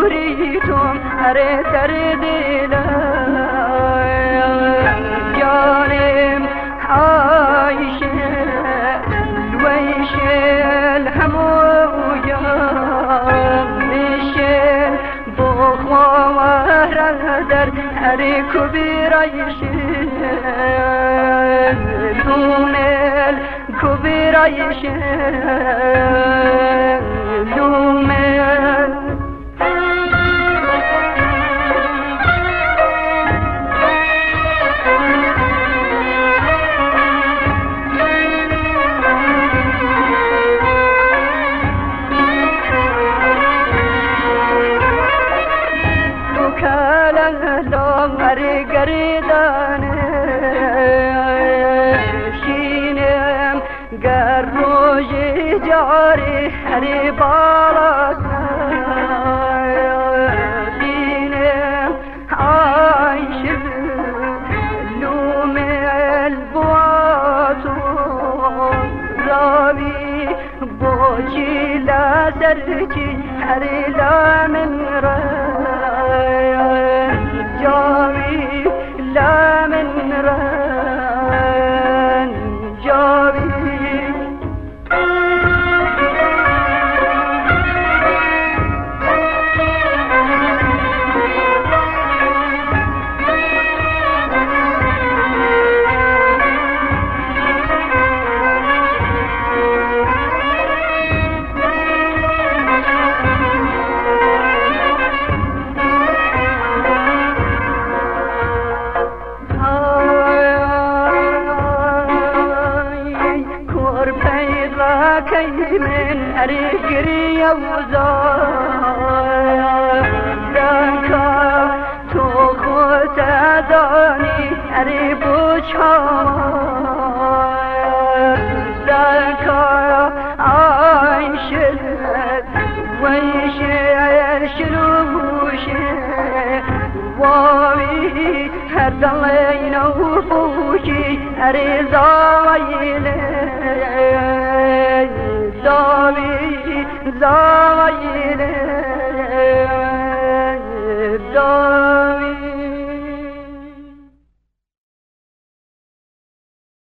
دوریتم اره در دلم جانم عایشه ویشل همویا میشل بخواه در هر کبیرایشه لومل کبیرایشه لومل هر گردانه شینم گر روی جاری هر بالا شینم عایشه لوم البواتو راوی بوچی لازرکی هر لامن را جاوی لا من ران جاوي من أريكري وزار دانكا توخوت أداني أريبو شامار دانكا عايشل ويشير شلوشي واوي هردلين وفوشي أريزايلي زاوي زاوي